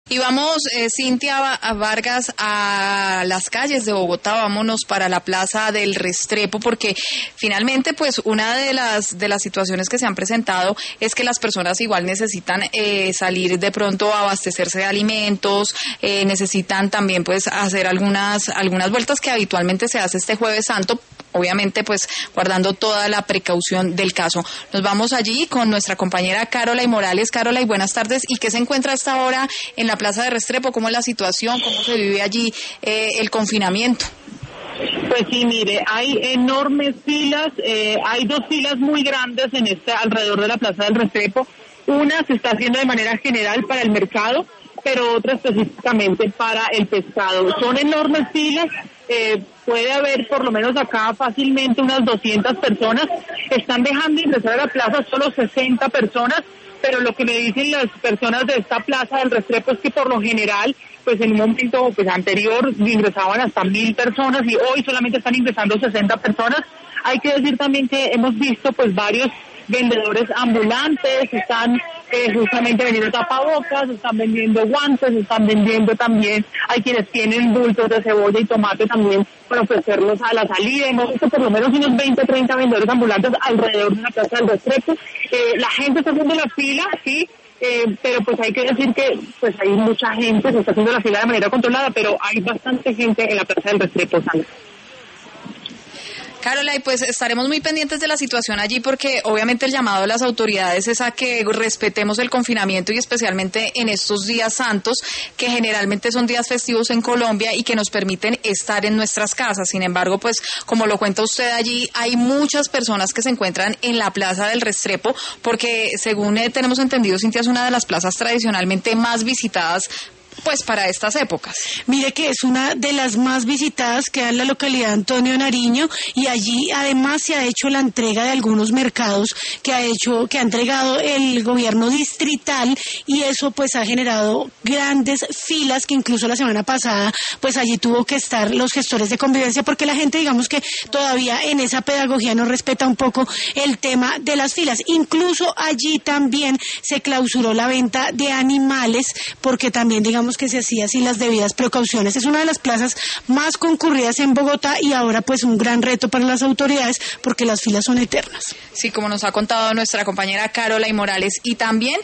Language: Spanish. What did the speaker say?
Y vamos, Cintia Vargas, a las calles de Bogotá. Vámonos para la Plaza del Restrepo, porque finalmente, pues, una de las situaciones que se han presentado es que las personas igual necesitan salir de pronto a abastecerse de alimentos, necesitan también, pues, hacer algunas vueltas que habitualmente se hace este Jueves Santo, obviamente, pues, guardando toda la precaución del caso. Nos vamos allí con nuestra compañera Carolay Morales. Carolay, buenas tardes. ¿Y qué se encuentra a esta hora en la Plaza de Restrepo? ¿Cómo es la situación? ¿Cómo se vive allí el confinamiento? Pues sí, mire, hay enormes filas, hay dos filas muy grandes alrededor de la Plaza del Restrepo. Una se está haciendo de manera general para el mercado, pero otra específicamente para el pescado. Son enormes filas, puede haber por lo menos acá fácilmente unas 200 personas. Están dejando ingresar a la plaza solo 60 personas, pero lo que me dicen las personas de esta Plaza del Restrepo es que por lo general, pues en un momento anterior ingresaban hasta 1.000 personas y hoy solamente están ingresando 60 personas. Hay que decir también que hemos visto pues varios vendedores ambulantes, están justamente vendiendo tapabocas, están vendiendo guantes, están vendiendo también, hay quienes tienen bultos de cebolla y tomate también para ofrecerlos a la salida. Hemos visto por lo menos unos 20, 30 vendedores ambulantes alrededor de la Plaza del Restrepo. La gente está haciendo la fila, sí, pero pues hay que decir que pues hay mucha gente, se está haciendo la fila de manera controlada, pero hay bastante gente en la Plaza del Restrepo, Sandra. Carolay, pues estaremos muy pendientes de la situación allí, porque obviamente el llamado de las autoridades es a que respetemos el confinamiento, y especialmente en estos días santos, que generalmente son días festivos en Colombia y que nos permiten estar en nuestras casas. Sin embargo, pues como lo cuenta usted allí, hay muchas personas que se encuentran en la Plaza del Restrepo, porque según tenemos entendido, Cintia, es una de las plazas tradicionalmente más visitadas pues para estas épocas. Mire que es una de las más visitadas, queda en la localidad de Antonio Nariño, y allí además se ha hecho la entrega de algunos mercados que ha entregado el gobierno distrital, y eso pues ha generado grandes filas, que incluso la semana pasada pues allí tuvo que estar los gestores de convivencia, porque la gente, digamos, que todavía en esa pedagogía no respeta un poco el tema de las filas. Incluso allí también se clausuró la venta de animales, porque también, digamos, que se hacía sin las debidas precauciones. Es una de las plazas más concurridas en Bogotá, y ahora pues un gran reto para las autoridades, porque las filas son eternas. Sí, como nos ha contado nuestra compañera Carolay Morales. Y también